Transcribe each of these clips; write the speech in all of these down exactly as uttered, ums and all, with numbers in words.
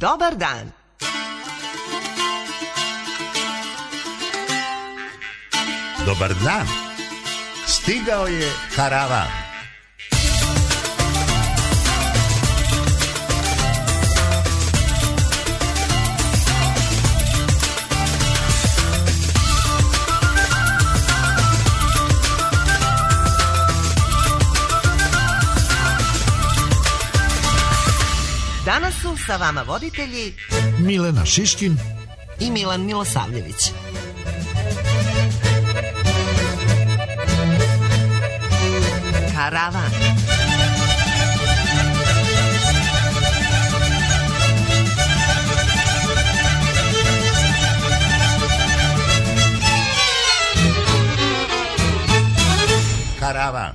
Dobar dan. Dobar dan. Stigao je karavan. Danas su sa vama voditelji Milena Šiškin i Milan Milosavljević. Karavan. Karavan.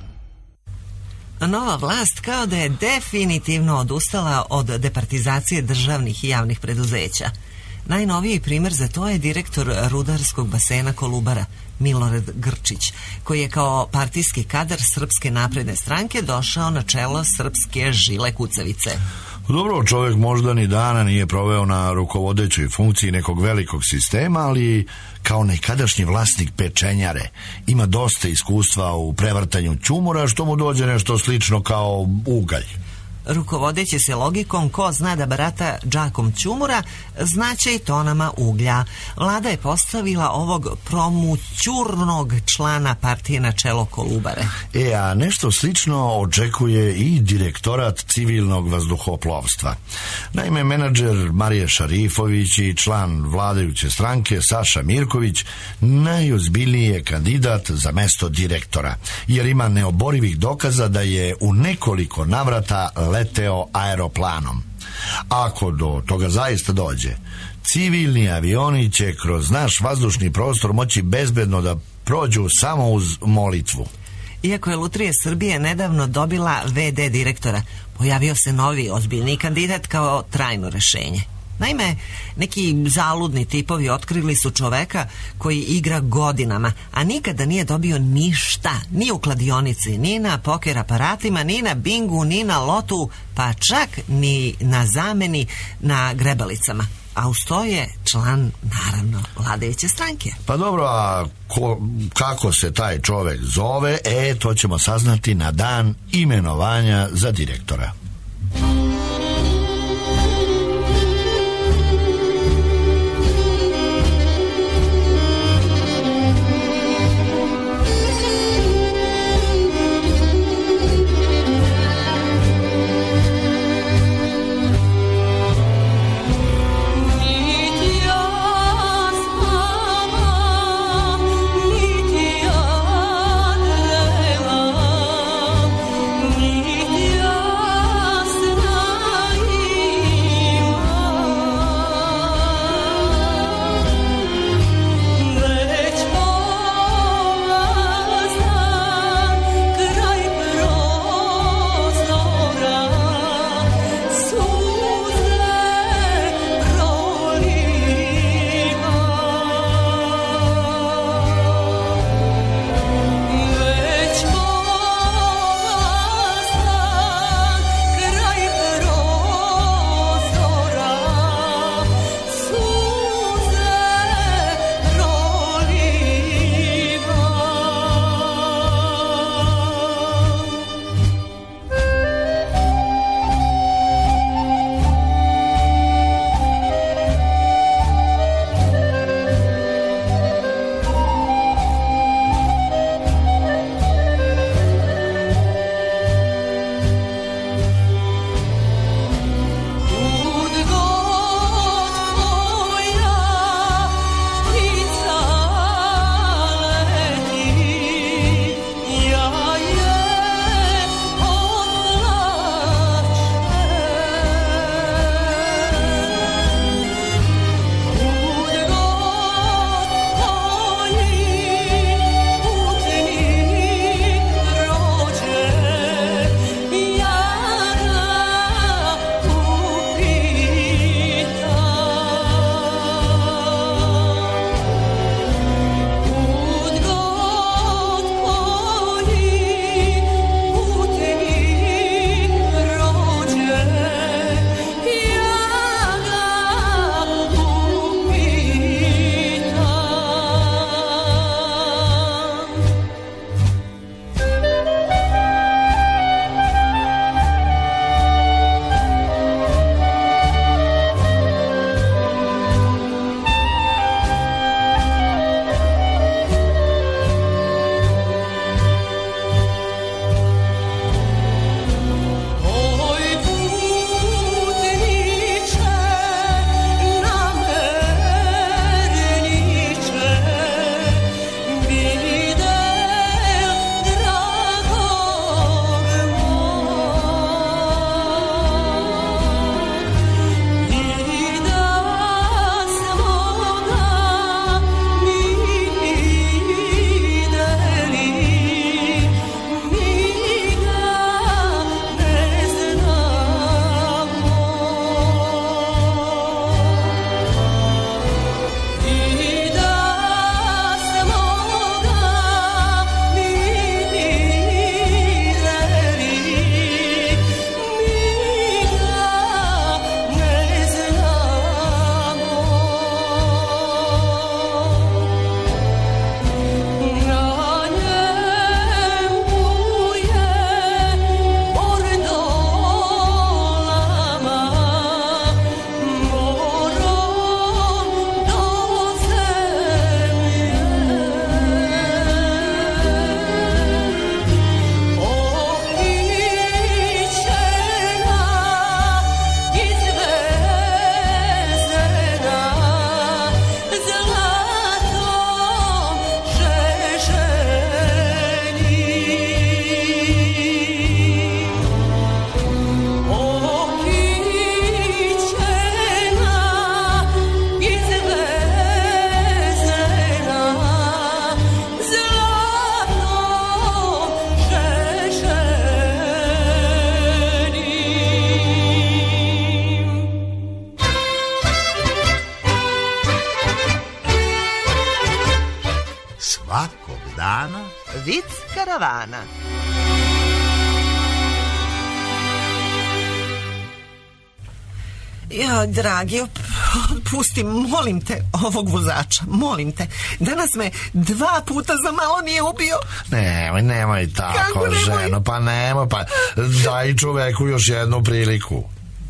Nova vlast kao da je definitivno odustala od departizacije državnih i javnih preduzeća. Najnoviji primer za to je direktor rudarskog basena Kolubara, Milorad Grčić, koji je kao partijski kadar Srpske napredne stranke došao na čelo srpske žile kucavice. Dobro, čovjek možda ni dana nije proveo na rukovodećoj funkciji nekog velikog sistema, ali kao nekadašnji vlasnik pečenjare ima dosta iskustva u prevrtanju ćumura, što mu dođe nešto slično kao ugalj. Rukovodeći se logikom ko zna da barata džakom ćumura, znaće i tonama uglja. Vlada je postavila ovog promućurnog člana partije na čelo Kolubare. E, a nešto slično očekuje i direktorat civilnog vazduhoplovstva. Naime, menadžer Marije Šarifović i član vladajuće stranke Saša Mirković najozbiljniji je kandidat za mesto direktora, jer ima neoborivih dokaza da je u nekoliko navrata leteo aeroplanom. Ako do toga zaista dođe, civilni avioni će kroz naš vazdušni prostor moći bezbedno da prođu samo uz molitvu. Iako je Lutrija Srbije nedavno dobila ve de direktora, pojavio se novi ozbiljni kandidat kao trajno rešenje. Naime, neki zaludni tipovi otkrili su čoveka koji igra godinama, a nikada nije dobio ništa, ni u kladionici, ni na poker aparatima, ni na bingu, ni na lotu, pa čak ni na zameni na grebalicama. A uz to je član, naravno, vladajuće stranke. Pa dobro, a ko, kako se taj čovek zove, e, to ćemo saznati na dan imenovanja za direktora. svakog dana Vic karavana. Ja, dragi, pusti, molim te, ovog vozača, molim te. Danas me dva puta za malo nije ubio. Nemoj, nemoj tako, Kako nemoj? ženo, pa nemoj, pa daj čoveku još jednu priliku.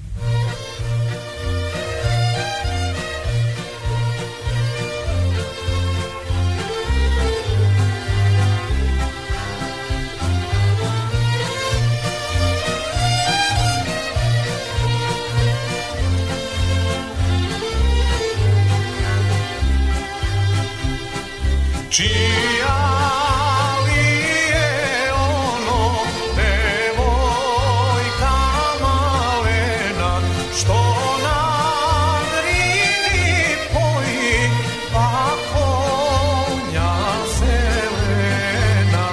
Čija li je ono devojka malena što na Drini poji pa konja zelena?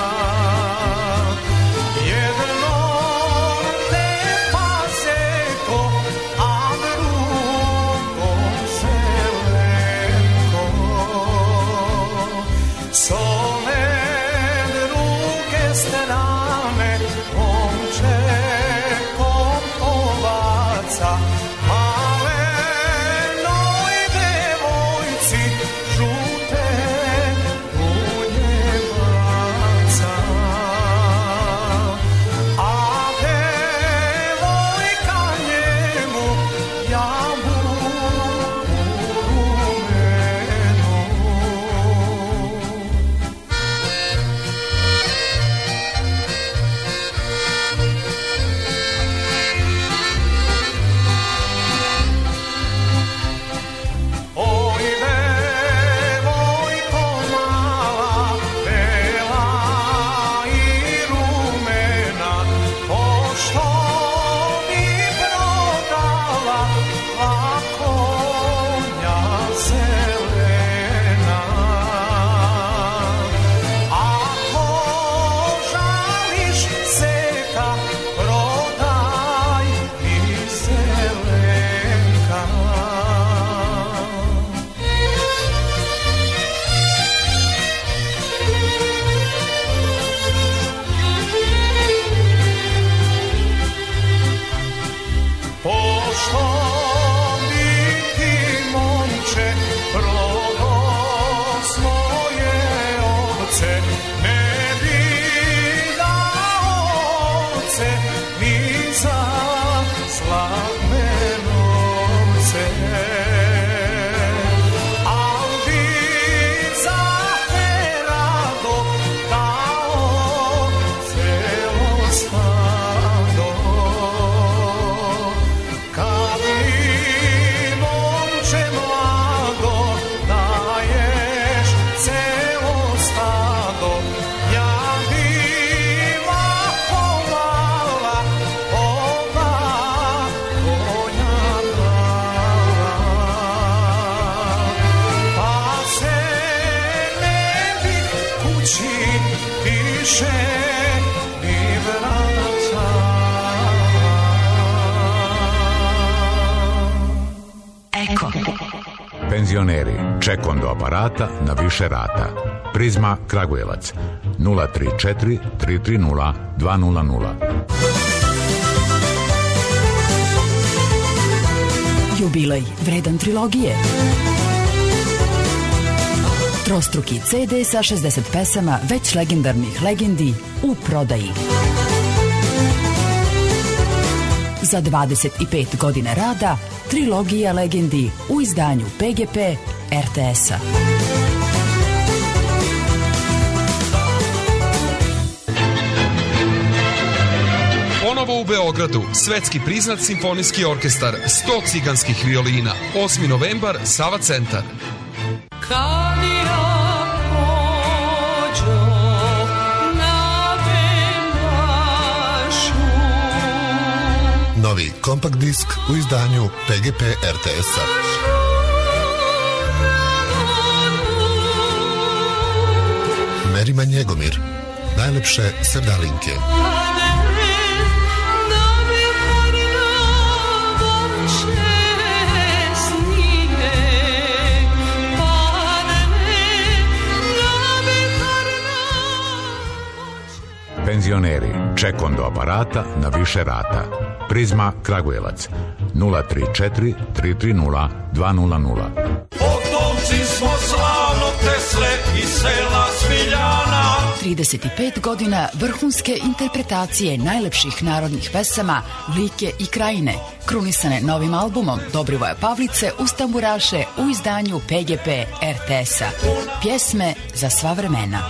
Jednom te pazeko, a drugom zelenko. S ove druge strane momčekom ovaca malenoj devojci žute dunje baca. A devojka njemu jabuku rumenu. Oj, devojko mala, bela i rumena, pošto bi prodala dva konja zelena? Ako žališ seka, prodaj i zelenka. Pošto bi ti, momče, prodao svoje ovce, ne bi dao ovce ni za slavne novce. Al bi za te rado dao celo stado. Kad mi, momče mlado, daješ celo stado, ja bila pomala oba konja dala. Pa se ne bi kući više ni vraćala. Eko. Penzioneri, ček do aparata na više rata. Prizma Kragujevac nula tri četiri tri tri nula dva nula nula. Jubilej vredan trilogije. Trostruki ce de sa šezdeset pesama već legendarnih legendi u prodaji. Za dvadeset pet godina rada trilogija legendi u izdanju pe ge pe er te es-a. Ponovo u Beogradu, svetski priznat simfonijski orkestar, sto ciganskih violina, osmi novembar, Sava centar. Kad ja pođo na Bendašu. Novi kompakt disk u izdanju pe ge pe er te es-a. Merima Njegomir, najlepše srdalinke. Snije, pa ne, Penzioneri, ček do aparata na više rata. Prizma Kragujevac, nula tri četiri tri tri nula dva nula nula. Potomci smo slavnog Tesle i sela Smiljana. trideset pet godina vrhunske interpretacije najlepših narodnih pesama Like i Krajine, krunisane novim albumom Dobrivoja Pavlice uz tamburaše u izdanju P G P R T S-a. Pjesme za sva vremena.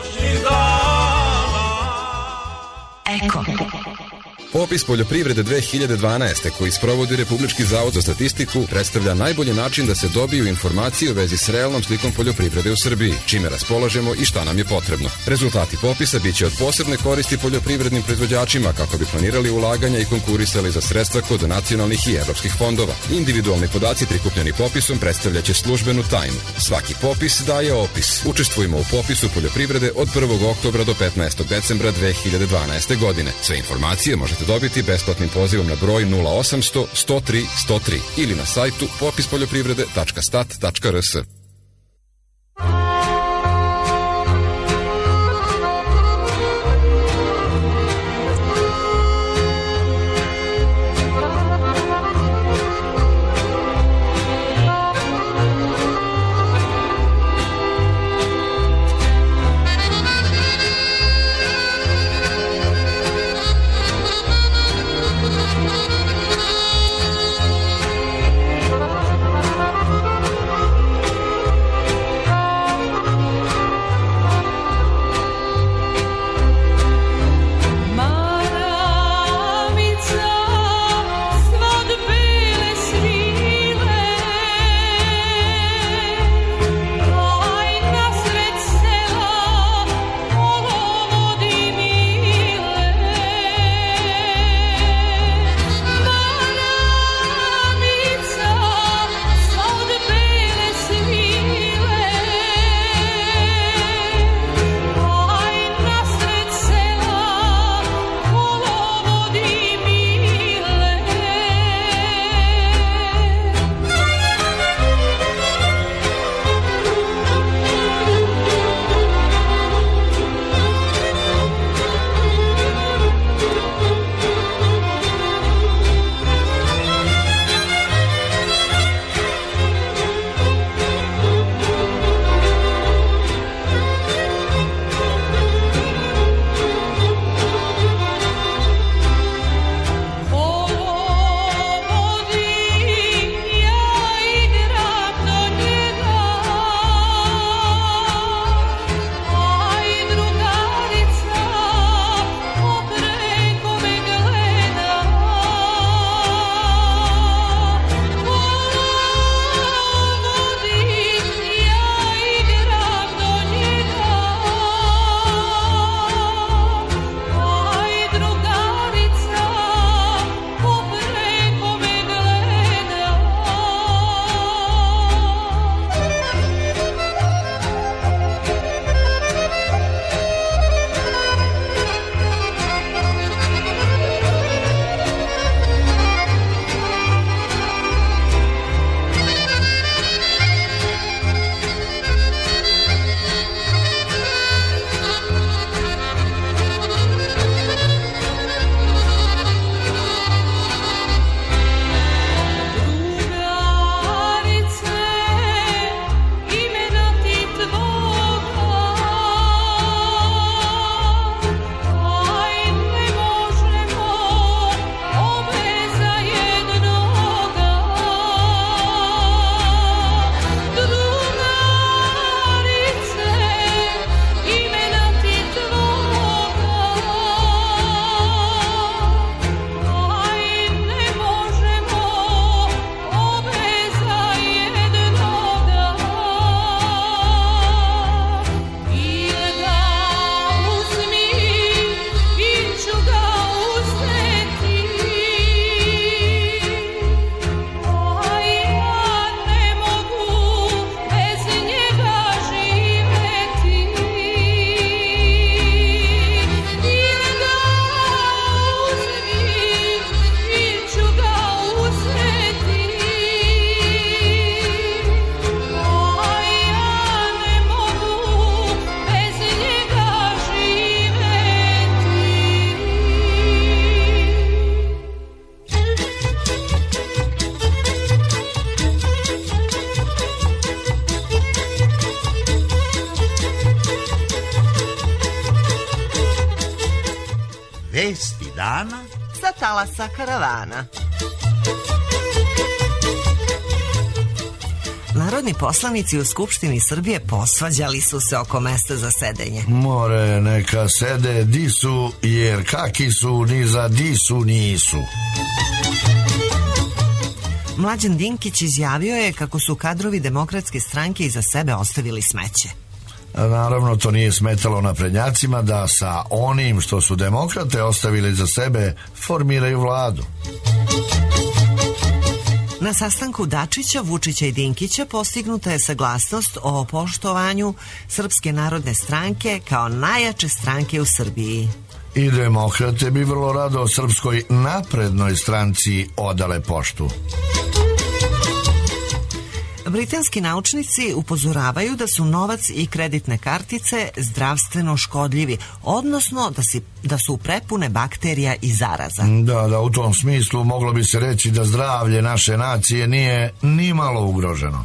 Eko. Popis poljoprivrede dve hiljade dvanaeste koji sprovodi Republički zavod za statistiku predstavlja najbolji način da se dobiju informacije u vezi s realnom slikom poljoprivrede u Srbiji, čime raspolažemo i šta nam je potrebno. Rezultati popisa biće od posebne koristi poljoprivrednim proizvođačima kako bi planirali ulaganja i konkurisali za sredstva kod nacionalnih i evropskih fondova. Individualni podaci prikupljeni popisom predstavljaće službenu tajnu. Svaki popis daje opis. Učestvujemo u popisu poljoprivrede od prvog oktobra do petnaestog decembra dve hiljade dvanaeste. godine. Sve informacije možete dobiti besplatnim pozivom na broj nula osamsto sto tri sto tri ili na sajtu popis poljoprivrede tačka stat tačka r s. talasa karavana. Narodni poslanici u Skupštini Srbije posvađali su se oko mesta za sedenje. More neka sede di su, jer kaki su ni za di su nisu. Mlađan Dinkić izjavio je kako su kadrovi Demokratske stranke iza sebe ostavili smeće. Naravno, to nije smetalo naprednjacima da sa onim što su demokrate ostavili za sebe formiraju vladu. Na sastanku Dačića, Vučića i Dinkića postignuta je saglasnost o poštovanju Srpske narodne stranke kao najjače stranke u Srbiji. I demokrate bi vrlo rado Srpskoj naprednoj stranci odale poštu. Britanski naučnici upozoravaju da su novac i kreditne kartice zdravstveno škodljivi, odnosno da, si, da su prepune bakterija i zaraza. Da, da, u tom smislu moglo bi se reći da zdravlje naše nacije nije ni malo ugroženo.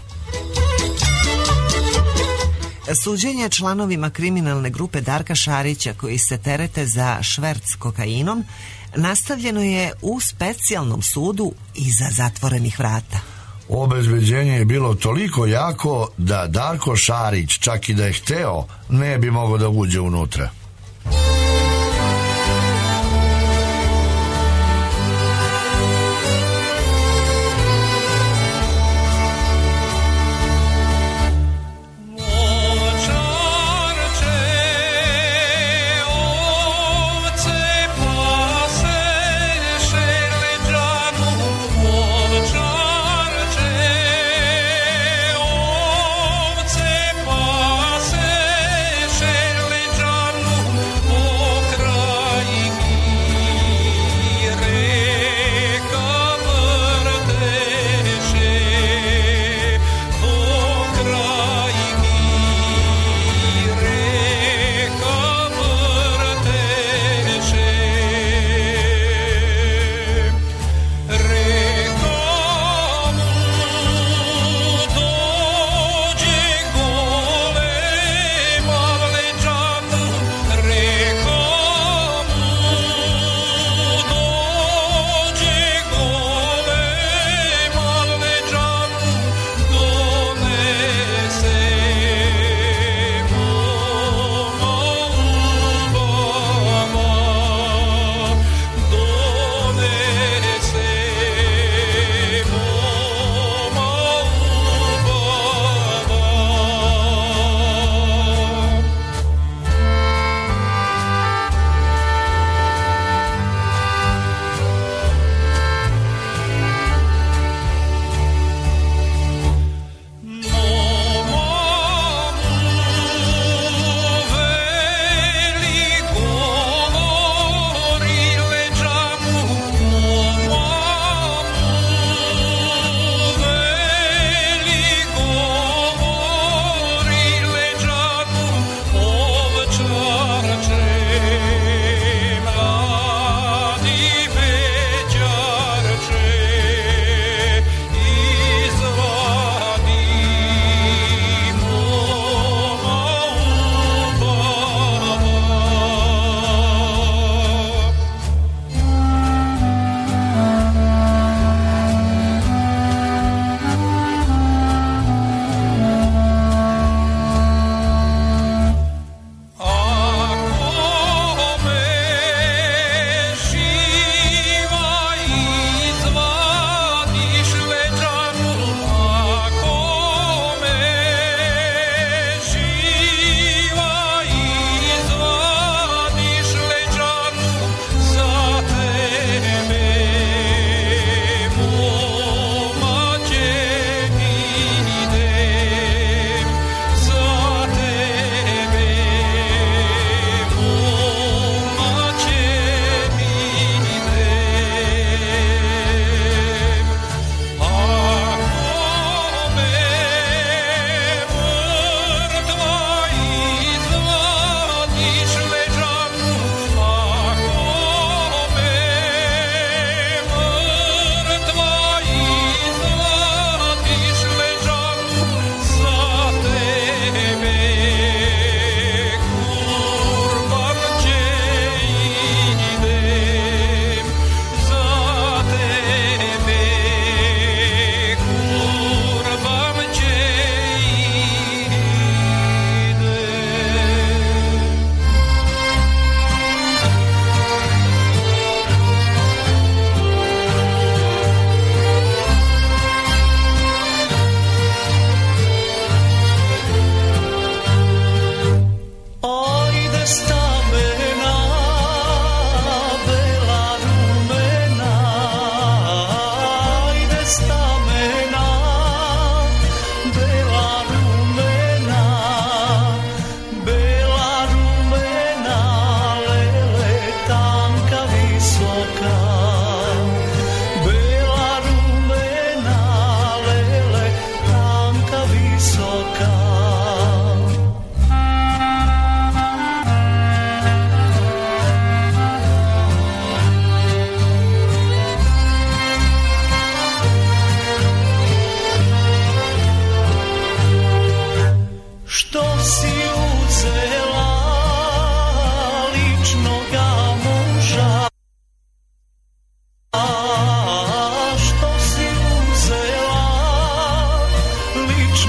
Suđenje članovima kriminalne grupe Darka Šarića koji se terete za šverc kokainom nastavljeno je u specijalnom sudu iza zatvorenih vrata. Obezbeđenje je bilo toliko jako da Darko Šarić, čak i da je hteo, ne bi mogao da uđe unutra.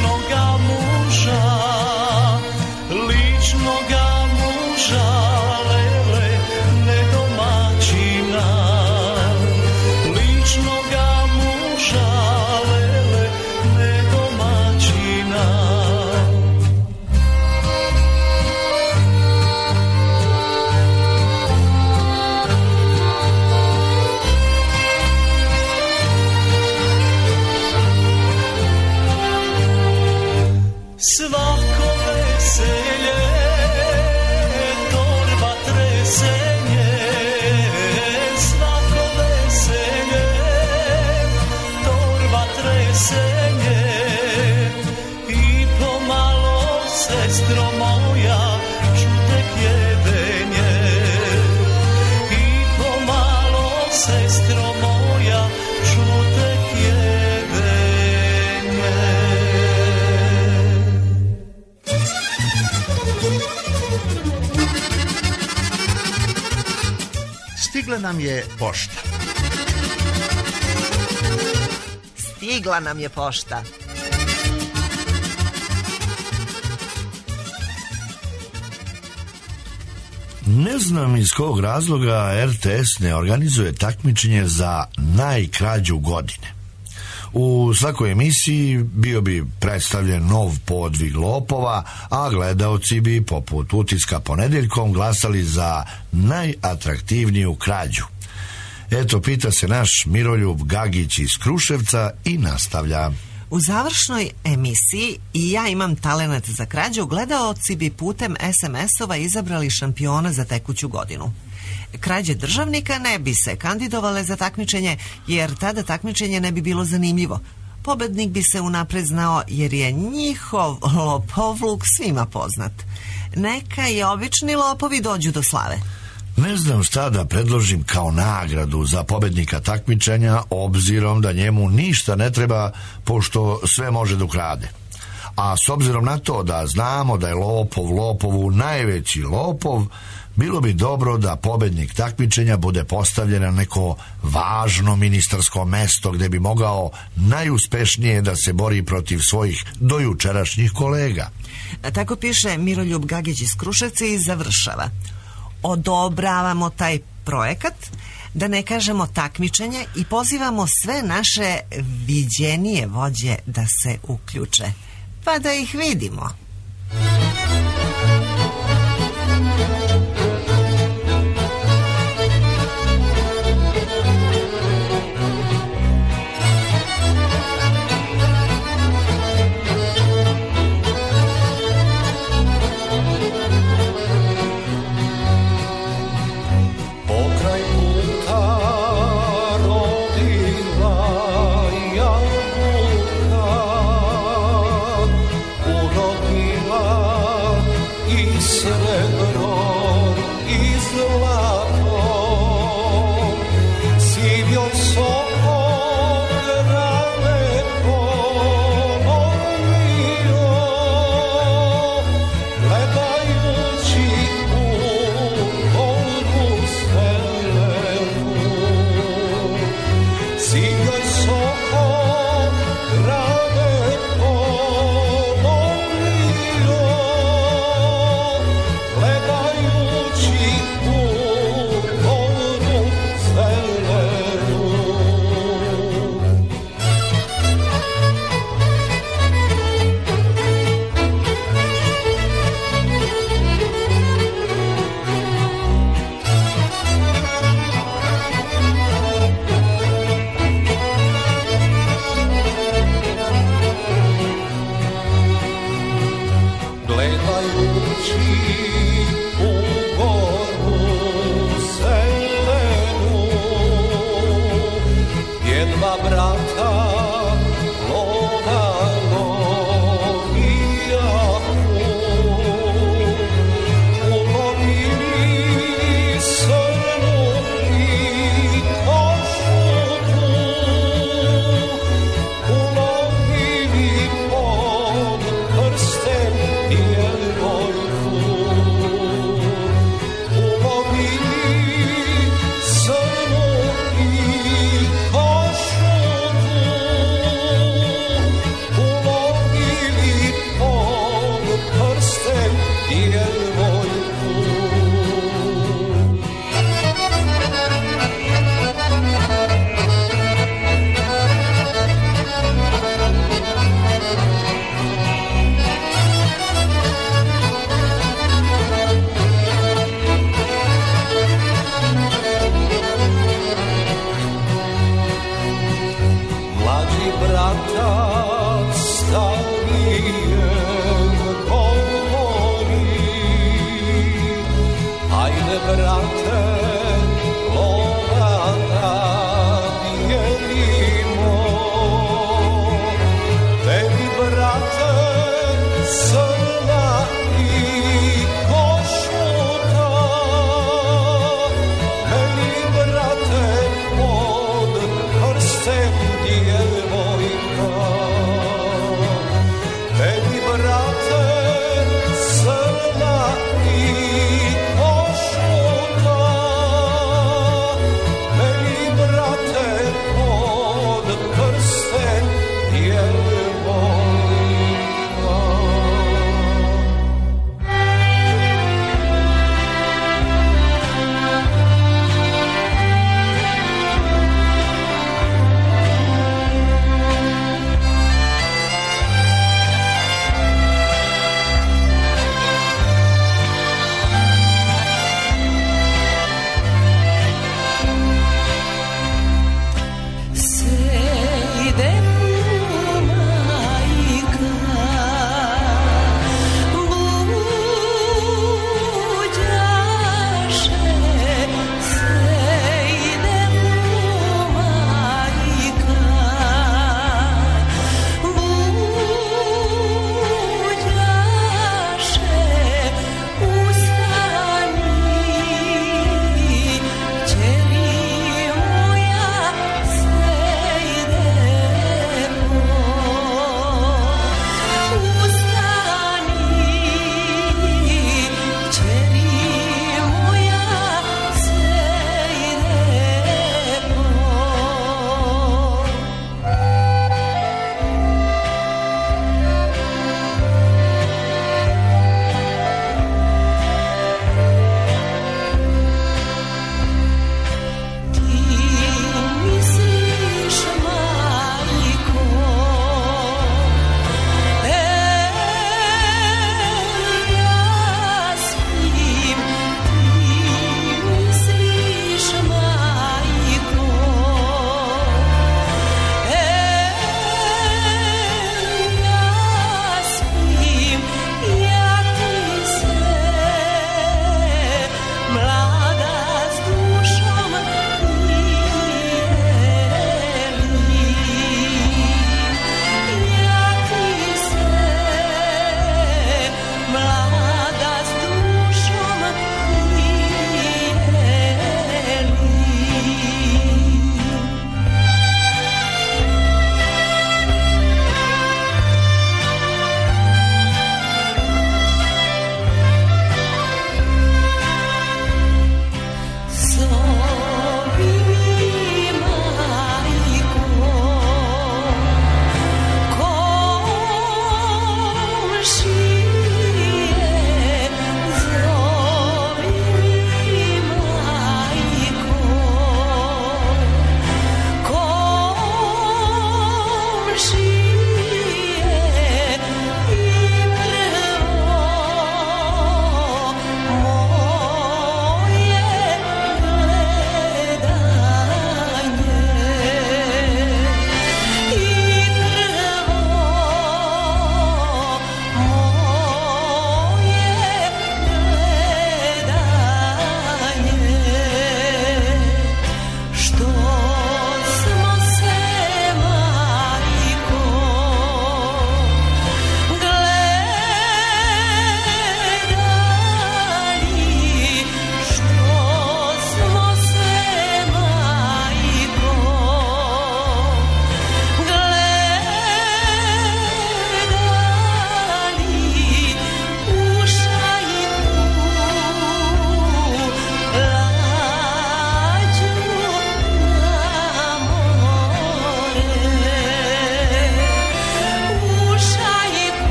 ličnoga muža, ličnoga muža, lele, ne domaćina, ličnoga muža, lele, ne domaćina. Svako veselje, torba tresenje, svako veselje, torba tresenje, i pomalo, sestro moja, čutek jedenje, i pomalo, sestro moja, čutek jedenje. Stigla nam je pošta. Stigla nam je pošta. Ne znam iz kog razloga R T S ne organizuje takmičenje za najkrađu godine. U svakoj emisiji bio bi predstavljen nov podvig lopova, a gledaoci bi, poput utiska ponedeljkom, glasali za najatraktivniju krađu. Eto, pita se naš Miroljub Gagić iz Kruševca i nastavlja. U završnoj emisiji I ja imam talenat za krađu, gledaoci bi putem es em es-ova izabrali šampiona za tekuću godinu. Krađe državnika ne bi se kandidovale za takmičenje, jer tada takmičenje ne bi bilo zanimljivo. Pobednik bi se unapred znao, jer je njihov lopovluk svima poznat. Neka i obični lopovi dođu do slave. Ne znam šta da predložim kao nagradu za pobednika takmičenja, obzirom da njemu ništa ne treba, pošto sve može da ukrade. A s obzirom na to da znamo da je lopov lopovu najveći lopov, bilo bi dobro da pobednik takmičenja bude postavljen na neko važno ministarsko mesto gde bi mogao najuspešnije da se bori protiv svojih dojučerašnjih kolega. Tako piše Miroljub Gagić iz Kruševca i završava. Odobravamo taj projekat, da ne kažemo takmičenje, i pozivamo sve naše viđenije vođe da se uključe, pa da ih vidimo. Rodila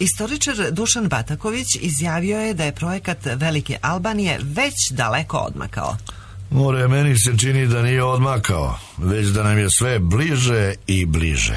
Istoričar Dušan Bataković izjavio je da je projekat Velike Albanije već daleko odmakao. More, meni se čini da nije odmakao, već da nam je sve bliže i bliže.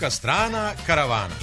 Muška strana karavana.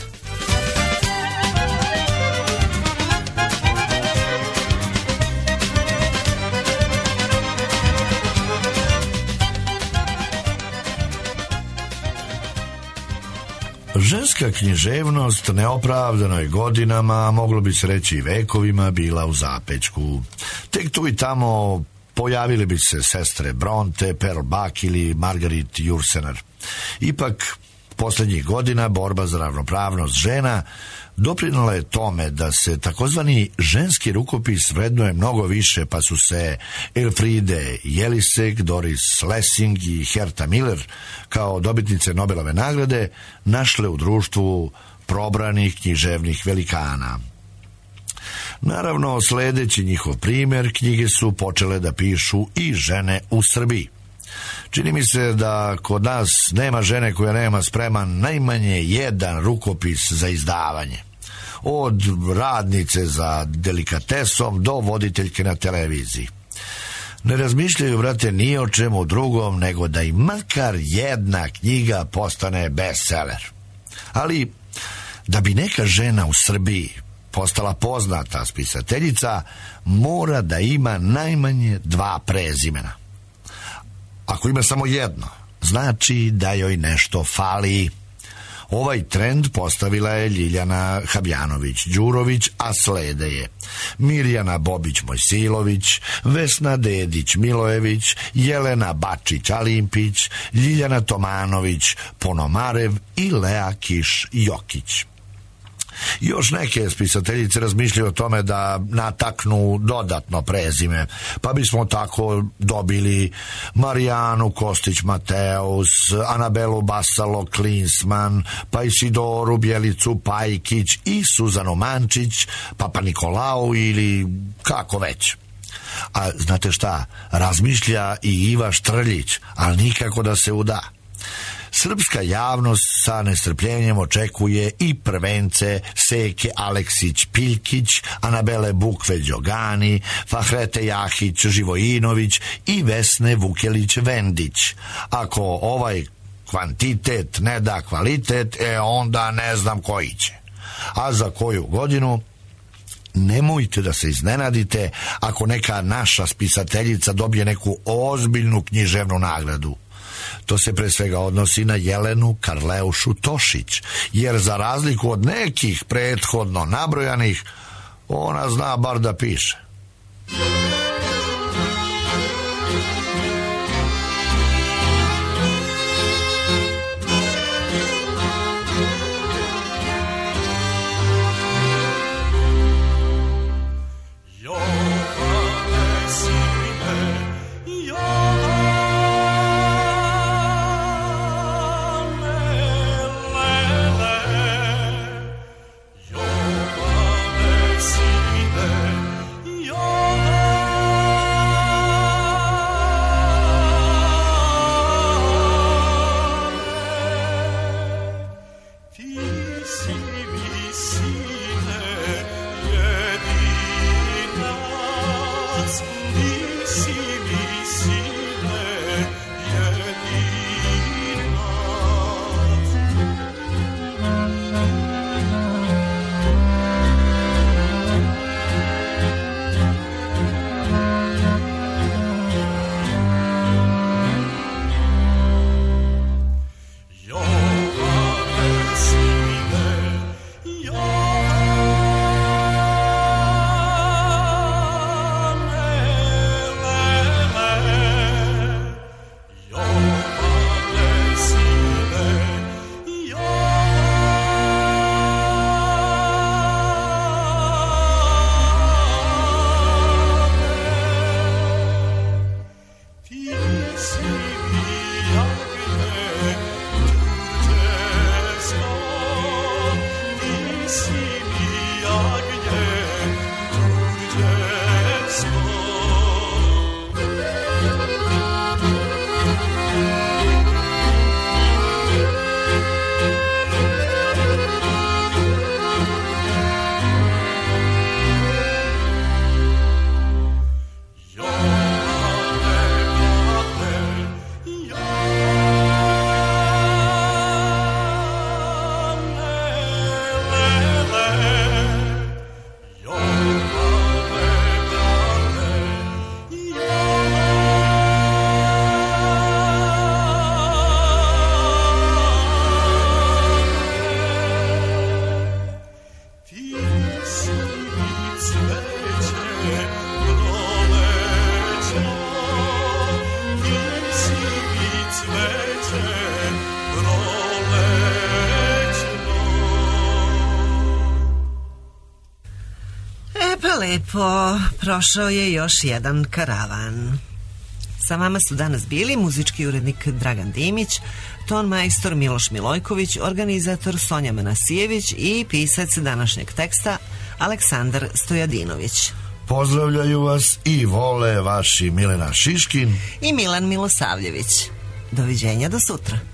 Ženska književnost neopravdano je godinama, a moglo bi se reći i vekovima, bila u zapećku. Tek tu i tamo pojavile bi se sestre Bronte, Pearl Buck ili Margaret Jursener. Ipak, posljednjih godina borba za ravnopravnost žena doprinala je tome da se takozvani ženski rukopis vrednuje mnogo više, pa su se Elfriede Jelisek, Doris Lessing i Herta Miller kao dobitnice Nobelove nagrade našle u društvu probranih književnih velikana. Naravno, sledeći njihov primjer, knjige su počele da pišu i žene u Srbiji. Čini mi se da kod nas nema žene koja nema spreman najmanje jedan rukopis za izdavanje. Od radnice za delikatesom do voditeljke na televiziji. Ne razmišljaju, brate, ni o čemu drugom nego da i makar jedna knjiga postane bestseller. Ali, da bi neka žena u Srbiji postala poznata spisateljica, mora da ima najmanje dva prezimena. Ako ima samo jedno, znači da joj nešto fali. Ovaj trend postavila je Ljiljana Habjanović-Đurović, a slede je Mirjana Bobić-Mojsilović, Vesna Dedić-Milojević, Jelena Bačić-Alimpić, Ljiljana Tomanović-Ponomarev i Lea Kiš-Jokić. Još neke spisateljice razmišljaju o tome da nataknu dodatno prezime, pa bismo tako dobili Marijanu Kostić-Mateus, Anabelu Basalo-Klinsman, pa Isidoru Bjelicu-Pajkić i Suzanu Mančić, Papa Nikolau ili kako već. A znate šta, razmišlja i Iva Štrljić, ali nikako da se uda. Srpska javnost sa nestrpljenjem očekuje i prvence Seke Aleksić-Piljkić, Anabele Bukve-Đogani, Fahrete Jahić-Živojinović i Vesne Vukelić-Vendić. Ako ovaj kvantitet ne da kvalitet, e onda ne znam koji će. A za koju godinu? Nemojte da se iznenadite ako neka naša spisateljica dobije neku ozbiljnu književnu nagradu. To se pre svega odnosi na Jelenu Karleušu Tošić, jer za razliku od nekih prethodno nabrojanih, ona zna bar da piše. Pa lepo, prošao je još jedan karavan. Sa vama su danas bili muzički urednik Dragan Dimić, ton majstor Miloš Milojković, organizator Sonja Manasijević i pisac današnjeg teksta Aleksandar Stojadinović. Pozdravljaju vas i vole vaši Milena Šiškin i Milan Milosavljević. Doviđenja do sutra.